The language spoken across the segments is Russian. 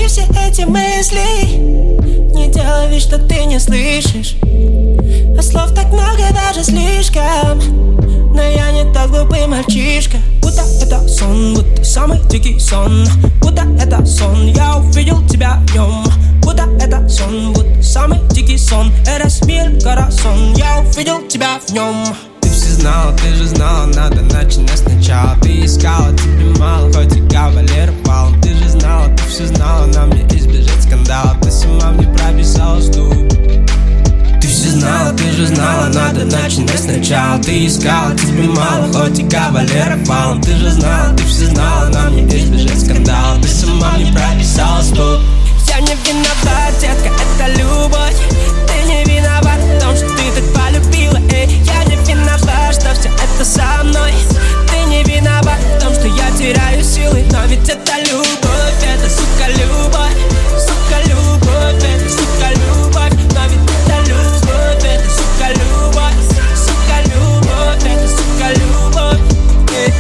все эти мысли. Не делай вид, что ты не слышишь. А слов так много, даже слишком. Но я не тот глупый мальчишка. Будто это сон, будто самый дикий сон. Будто это сон, я увидел тебя в нем. Будто это сон, будто самый дикий сон. Eres mi corazón, я увидел тебя в нем. Ты все знала, ты же знала, надо начинать сначала. Ты искала, тебе мало, хоть и кавалер валом. Ты же знала, ты все знала, нам не избежать скандала. Ты сама мне прописала стук. Ты все знала, ты же знала, надо начинать сначала. Ты искала, тебе мало, хоть и кавалер валом. Ты же знала, ты все знала, нам не избежать скандала. Ты сама мне прописала стук. Я не виноват, детка, это любовь. Ты не виноват в том, что ты так полюбила, эй. Я не виноват, что все это со мной. Ты не виноват в том, что я теряю силы. Но ведь это любовь, это сука любовь. Сука любовь, это сука любовь. Но ведь это любовь, это сука любовь. Сука любовь, это сука любовь, эй.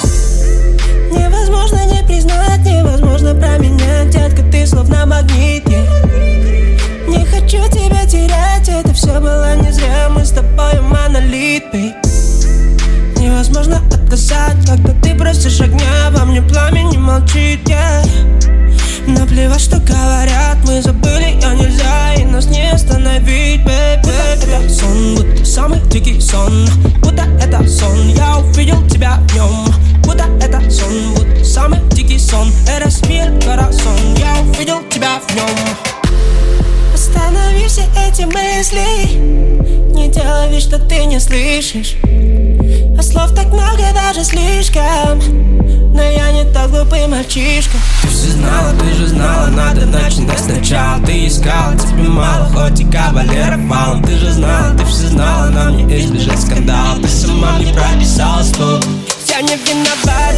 Невозможно не признать, невозможно променять, детка, ты словно магнит, Не хочу тебя терять, это все было не зря. Мы с тобой монолит, бейб. Невозможно отказать, когда ты просишь огня. Во мне пламя не молчит, Наплевать, что говорят, мы забыли, нельзя. И нас не остановить, бейб. Будто это сон, будто самый дикий сон. Будто это сон, я увидел тебя в нем. Будто это сон, будто самый дикий сон. Eres mi corazón, я увидел тебя в нем. Останови все эти мысли. Не делай вид, что ты не слышишь. А слов так много, даже слишком. Но я не тот глупый мальчишка. Ты все знала, ты же знала, надо начинать сначала. Ты искала, тебе мало, хоть и кавалер валом. Ты же знала, ты все знала, нам не избежать скандала. Ты сама мне прописала стук. Я не виноват,